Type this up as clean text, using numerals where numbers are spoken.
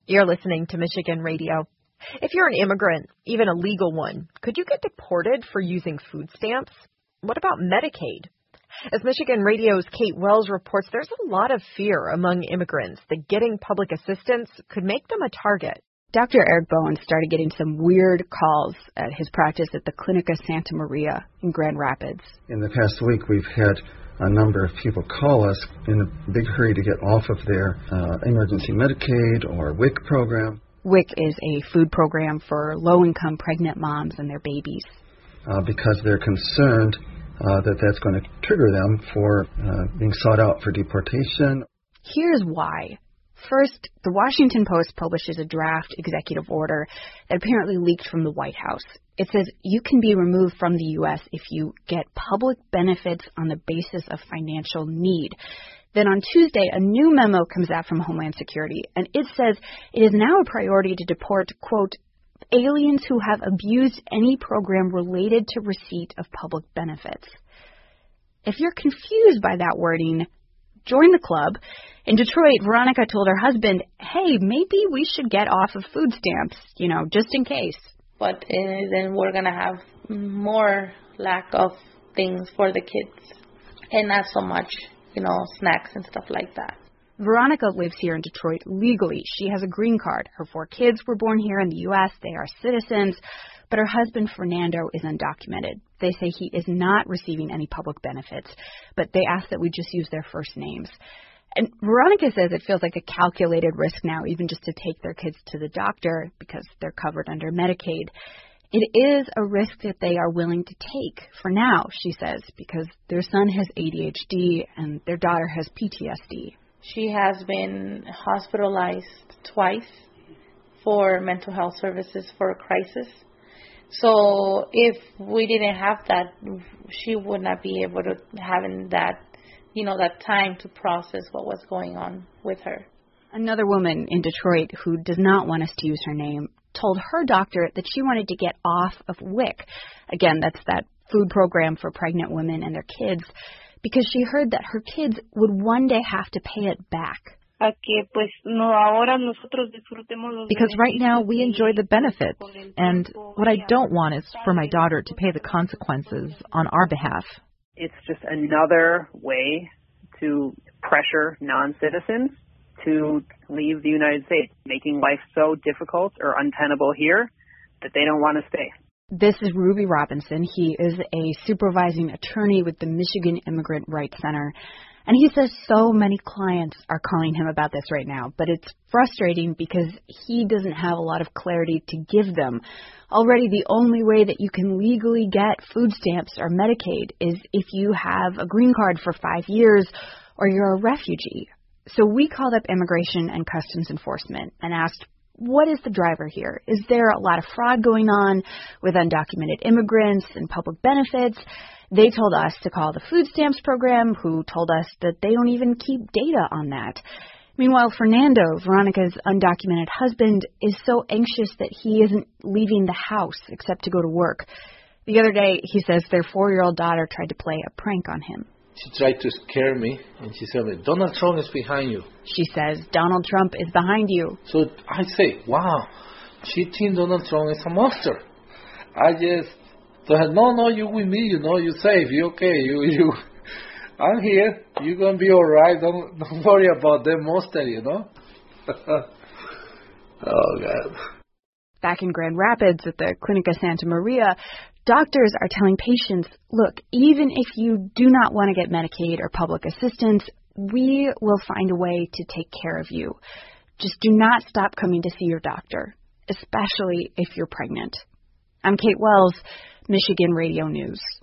You're listening to Michigan Radio. If you're an immigrant, even a legal one, could you get deported for using food stamps? What about Medicaid? As Michigan Radio's Kate Wells reports, there's a lot of fear among immigrants that getting public assistance could make them a target. Dr. Eric Bowen started getting some weird calls at his practice at the Clinica Santa Maria in Grand Rapids. In the past week, we've had a number of people call us in a big hurry to get off of their emergency Medicaid or WIC program. WIC is a food program for low-income pregnant moms and their babies. Because they're concerned that that's going to trigger them for being sought out for deportation. Here's why. First, the Washington Post publishes a draft executive order that apparently leaked from the White House. It says you can be removed from the U.S. if you get public benefits on the basis of financial need. Then on Tuesday, a new memo comes out from Homeland Security, and it says it is now a priority to deport, quote, aliens who have abused any program related to receipt of public benefits. If you're confused by that wording, join the club. In Detroit, Veronica told her husband, hey, maybe we should get off of food stamps, just in case. But then we're going to have more lack of things for the kids and not so much, snacks and stuff like that. Veronica lives here in Detroit legally. She has a green card. Her 4 kids were born here in the U.S. They are citizens. But her husband, Fernando, is undocumented. They say he is not receiving any public benefits, but they ask that we just use their first names. And Veronica says it feels like a calculated risk now, even just to take their kids to the doctor because they're covered under Medicaid. It is a risk that they are willing to take for now, she says, because their son has ADHD and their daughter has PTSD. She has been hospitalized twice for mental health services for a crisis. So if we didn't have that, she would not be able to having that, that time to process what was going on with her. Another woman in Detroit who does not want us to use her name told her doctor that she wanted to get off of WIC. Again, that's that food program for pregnant women and their kids, because she heard that her kids would one day have to pay it back. Because right now we enjoy the benefits, and what I don't want is for my daughter to pay the consequences on our behalf. It's just another way to pressure non-citizens to leave the United States, making life so difficult or untenable here that they don't want to stay. This is Ruby Robinson. He is a supervising attorney with the Michigan Immigrant Rights Center. And he says so many clients are calling him about this right now, but it's frustrating because he doesn't have a lot of clarity to give them. Already the only way that you can legally get food stamps or Medicaid is if you have a green card for 5 years or you're a refugee. So we called up Immigration and Customs Enforcement and asked, what is the driver here? Is there a lot of fraud going on with undocumented immigrants and public benefits? They told us to call the food stamps program, who told us that they don't even keep data on that. Meanwhile, Fernando, Veronica's undocumented husband, is so anxious that he isn't leaving the house except to go to work. The other day, he says their 4-year-old daughter tried to play a prank on him. She tried to scare me, and she said, Donald Trump is behind you. She says, Donald Trump is behind you. So I say, wow, she thinks Donald Trump is a monster. I just thought, no, you with me, you're safe, you're okay, you. I'm here, you're going to be all right, don't worry about that monster, Oh, God. Back in Grand Rapids at the Clinica Santa Maria, doctors are telling patients, look, even if you do not want to get Medicaid or public assistance, we will find a way to take care of you. Just do not stop coming to see your doctor, especially if you're pregnant. I'm Kate Wells, Michigan Radio News.